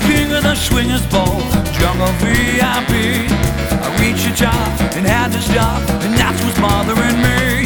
king of the swingers ball, jungle VIP. I reached the top and had to stop, and that's what's bothering me.